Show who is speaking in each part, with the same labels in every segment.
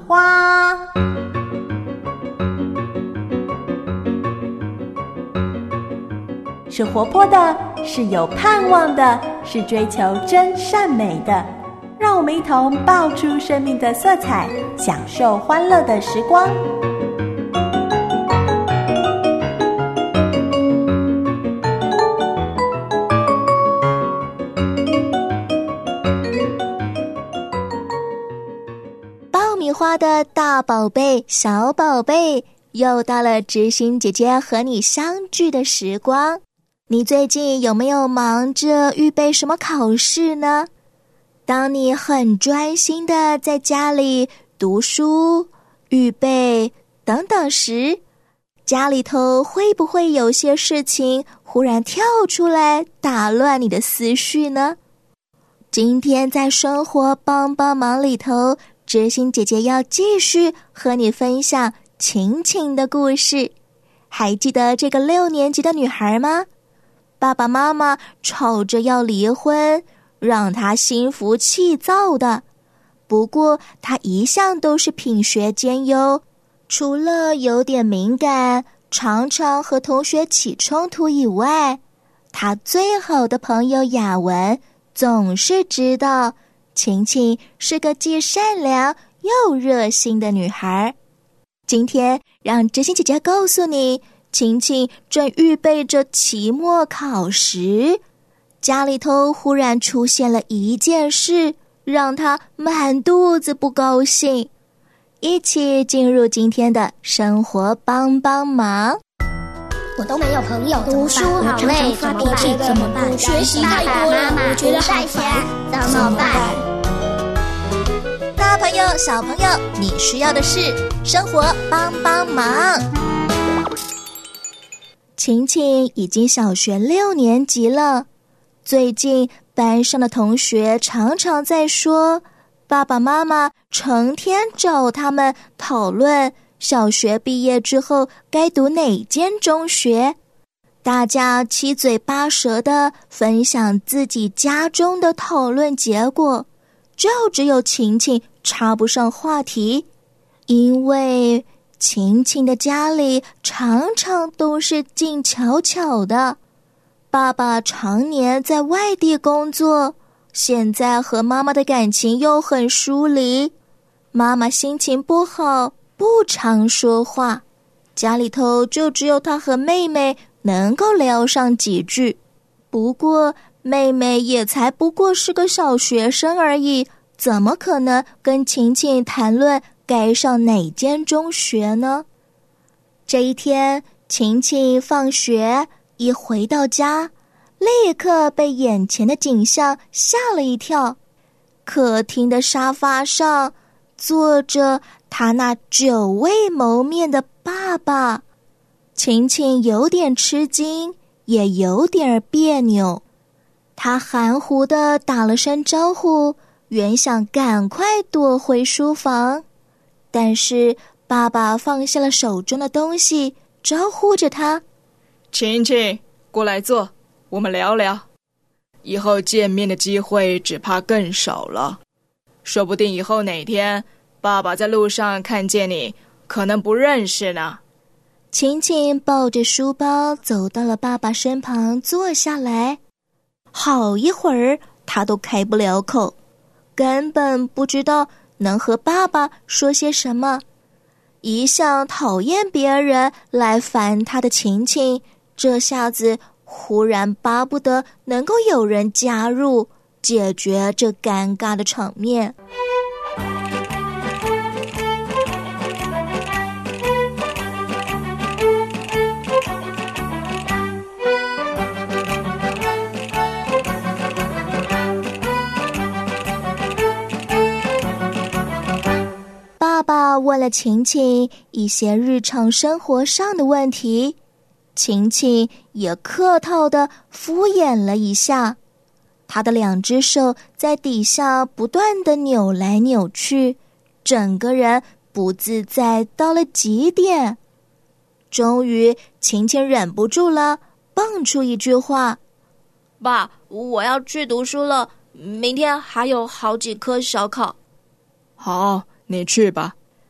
Speaker 1: 花。是活泼的，是有盼望的，是追求真善美的。让我们一同爆出生命的色彩，享受欢乐的时光。
Speaker 2: 爆米花的大宝贝、小宝贝，又到了知心姐姐和你相聚的时光。你最近有没有忙着预备什么考试呢？当你很专心的在家里读书、预备等等时，家里头会不会有些事情忽然跳出来打乱你的思绪呢？今天在生活帮帮忙里头，知心姐姐要继续和你分享晴晴的故事。还记得这个6年级的女孩吗？爸爸妈妈吵着要离婚，让她心浮气躁的。不过她一向都是品学兼优，除了有点敏感，常常和同学起冲突以外，她最好的朋友雅文总是知道晴晴是个既善良又热心的女孩。今天让知心姐姐告诉你，晴晴正预备着期末考试，家里头忽然出现了一件事，让她满肚子不高兴。一起进入今天的生活帮帮忙。
Speaker 3: 我都没有朋友，读书好累，发脾气怎么办？学习太多了，我觉得好烦，怎么办？
Speaker 2: 大朋友、小朋友，你需要的是生活帮帮忙。晴晴已经小学6年级了，最近班上的同学常常在说，爸爸妈妈成天找他们讨论小学毕业之后该读哪间中学，大家七嘴八舌地分享自己家中的讨论结果，就只有晴晴插不上话题，因为晴晴的家里常常都是静悄悄的，爸爸常年在外地工作，现在和妈妈的感情又很疏离，妈妈心情不好，不常说话，家里头就只有她和妹妹能够聊上几句。不过妹妹也才不过是个小学生而已，怎么可能跟晴晴谈论该上哪间中学呢？这一天，晴晴放学一回到家，立刻被眼前的景象吓了一跳。客厅的沙发上坐着他那久未谋面的爸爸。晴晴有点吃惊，也有点别扭。他含糊地打了声招呼，原想赶快躲回书房，但是爸爸放下了手中的东西，招呼着他：
Speaker 4: 晴晴，过来坐，我们聊聊。以后见面的机会只怕更少了，说不定以后哪天爸爸在路上看见你，可能不认识呢。
Speaker 2: 晴晴抱着书包走到了爸爸身旁，坐下来。好一会儿，他都开不了口，根本不知道能和爸爸说些什么。一向讨厌别人来烦他的晴晴，这下子忽然巴不得能够有人加入，解决这尴尬的场面。爸爸问了晴晴一些日常生活上的问题，晴晴也客套地敷衍了一下，她的2只手在底下不断地扭来扭去，整个人不自在到了极点。终于晴晴忍不住了，蹦出一句话：
Speaker 5: 爸，我要去读书了，明天还有好几科小考。
Speaker 4: 好，你去吧，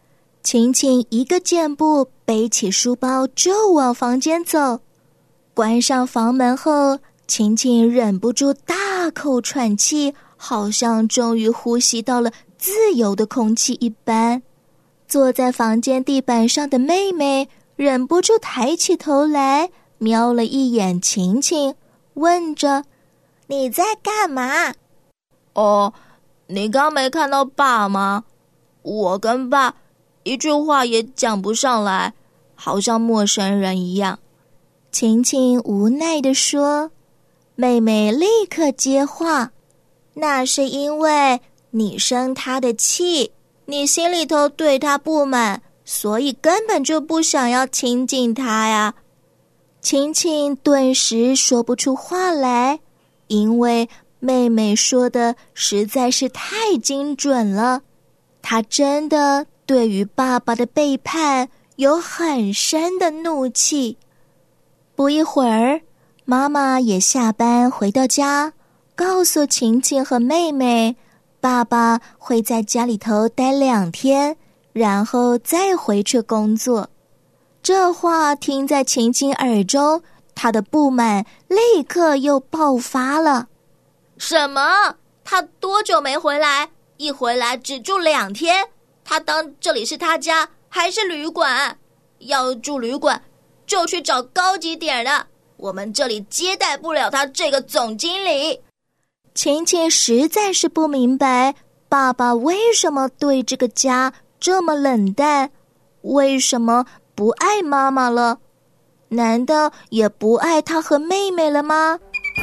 Speaker 2: 晴晴一个箭步背起书包就往房间走。关上房门后，晴晴忍不住大口喘气，好像终于呼吸到了自由的空气一般。坐在房间地板上的妹妹忍不住抬起头来，瞄了一眼晴晴，问着：“你在干嘛？”“
Speaker 5: 哦，你刚没看到爸吗？我跟爸一句话也讲不上来，好像陌生人一样。”
Speaker 2: 晴晴无奈地说。妹妹立刻接话：“那是因为你生他的气，你心里头对他不满，所以根本就不想要亲近他呀。”晴晴顿时说不出话来，因为妹妹说的实在是太精准了。她真的对于爸爸的背叛有很深的怒气。不一会儿，妈妈也下班回到家，告诉晴晴和妹妹，爸爸会在家里头待2天，然后再回去工作。这话听在晴晴耳中，她的不满立刻又爆发了。
Speaker 5: 什么？他多久没回来？一回来只住2天？他当这里是他家还是旅馆？要住旅馆就去找高级点的，我们这里接待不了他这个总经理。
Speaker 2: 晴晴实在是不明白爸爸为什么对这个家这么冷淡，为什么不爱妈妈了？难道也不爱她和妹妹了吗？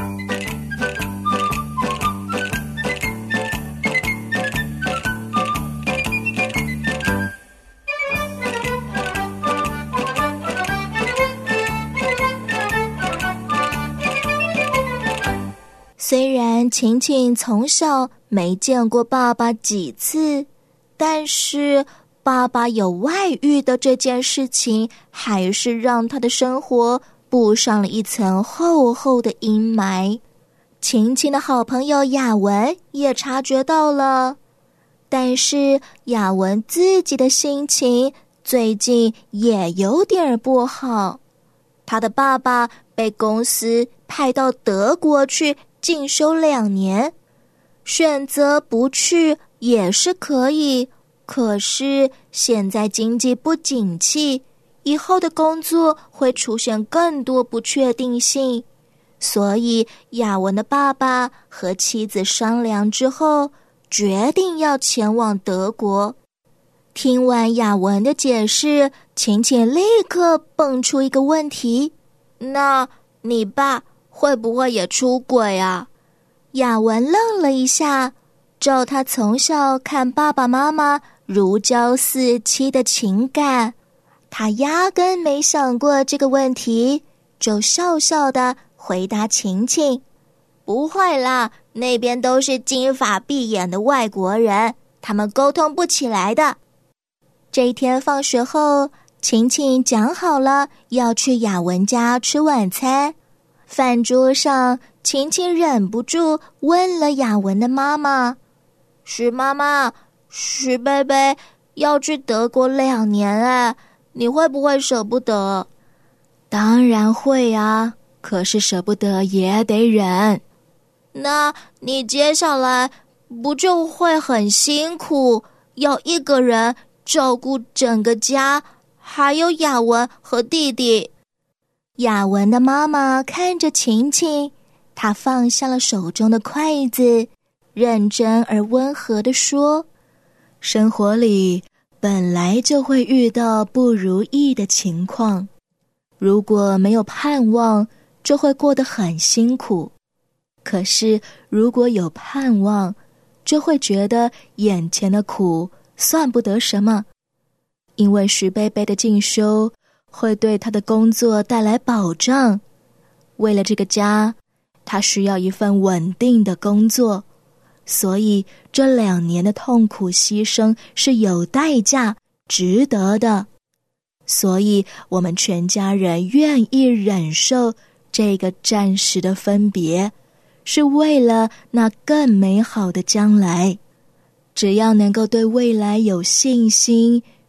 Speaker 2: 虽然晴晴从小没见过爸爸几次，但是爸爸有外遇的这件事情还是让他的生活布上了一层厚厚的阴霾。晴晴的好朋友雅文也察觉到了，但是雅文自己的心情最近也有点不好。他的爸爸被公司派到德国去进修2年，选择不去也是可以，可是现在经济不景气，以后的工作会出现更多不确定性，所以雅文的爸爸和妻子商量之后，决定要前往德国。听完雅文的解释，晴晴立刻蹦出一个问题：
Speaker 5: 那你爸会不会也出轨啊？
Speaker 2: 雅文愣了一下，照他从小看爸爸妈妈如胶似漆的情感，他压根没想过这个问题，就笑笑地回答晴晴：不会啦，那边都是金发碧眼的外国人，他们沟通不起来的。这一天放学后，晴晴讲好了要去雅文家吃晚餐。饭桌上，晴晴忍不住问了雅文的妈妈：徐妈妈，徐贝贝要去德国2年哎，你会不会舍不得？当然会啊，可是舍不得也得忍。那你接下来不就会很辛苦，要一个人照顾整个家，还有雅文和弟弟。雅文的妈妈看着晴晴，她放下了手中的筷子，认真而温和地说：生活里本来就会遇到不如意的情况，如果没有盼望，就会过得很辛苦。可是如果有盼望，就会觉得眼前的苦算不得什么，因为徐贝贝的进修会对他的工作带来保障。为了这个家，他需要一份稳定的工作，所以这2年的痛苦牺牲是有代价，值得的。所以我们全家人愿意忍受这个暂时的分别，是为了那更美好的将来。只要能够对未来有信心，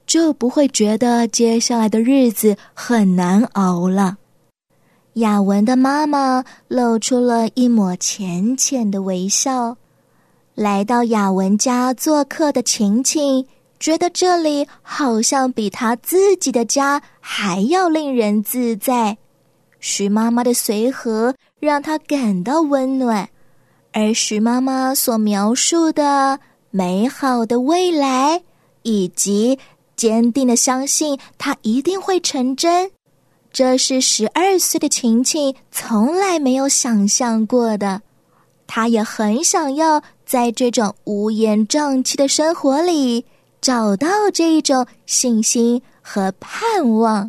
Speaker 2: 就不会觉得接下来的日子很难熬了。雅文的妈妈露出了一抹浅浅的微笑。来到雅文家做客的晴晴，觉得这里好像比她自己的家还要令人自在。徐妈妈的随和让她感到温暖，而徐妈妈所描述的美好的未来，以及坚定的相信它一定会成真，这是12岁的晴晴从来没有想象过的。她也很想要在这种乌烟瘴气的生活里找到这一种信心和盼望。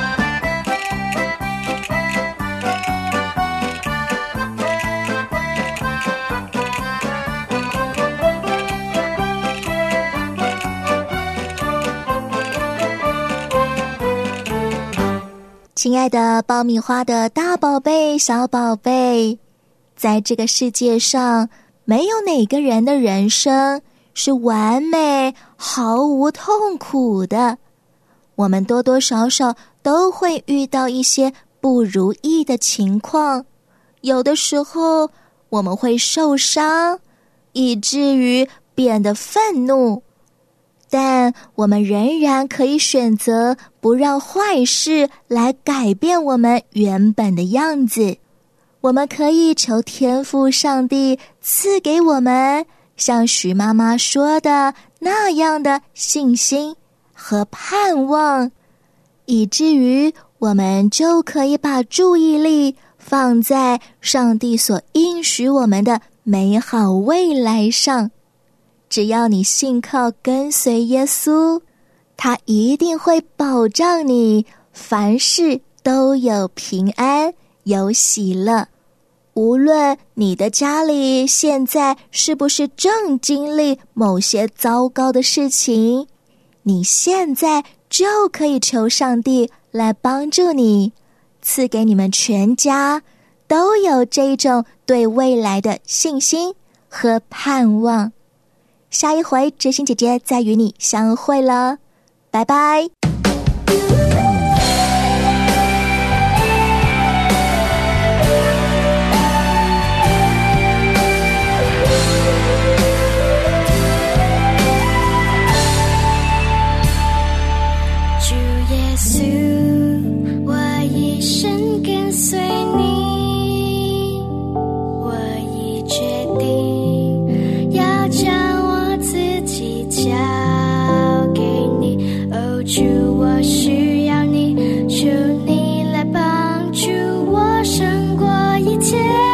Speaker 2: 亲爱的爆米花的大宝贝、小宝贝，在这个世界上，没有哪个人的人生是完美、毫无痛苦的。我们多多少少都会遇到一些不如意的情况，有的时候我们会受伤，以至于变得愤怒。但我们仍然可以选择不让坏事来改变我们原本的样子。我们可以求天父上帝赐给我们像徐妈妈说的那样的信心和盼望，以至于我们就可以把注意力放在上帝所应许我们的美好未来上。只要你信靠跟随耶稣，他一定会保障你凡事都有平安，有喜乐。无论你的家里现在是不是正经历某些糟糕的事情，你现在就可以求上帝来帮助你，赐给你们全家都有这种对未来的信心和盼望。下一回知心姐姐再与你相会了，拜拜。
Speaker 3: 主耶稣，我一生跟随你，我已决定要将交给你，哦，主，我需要你，求你来帮助我胜过一切。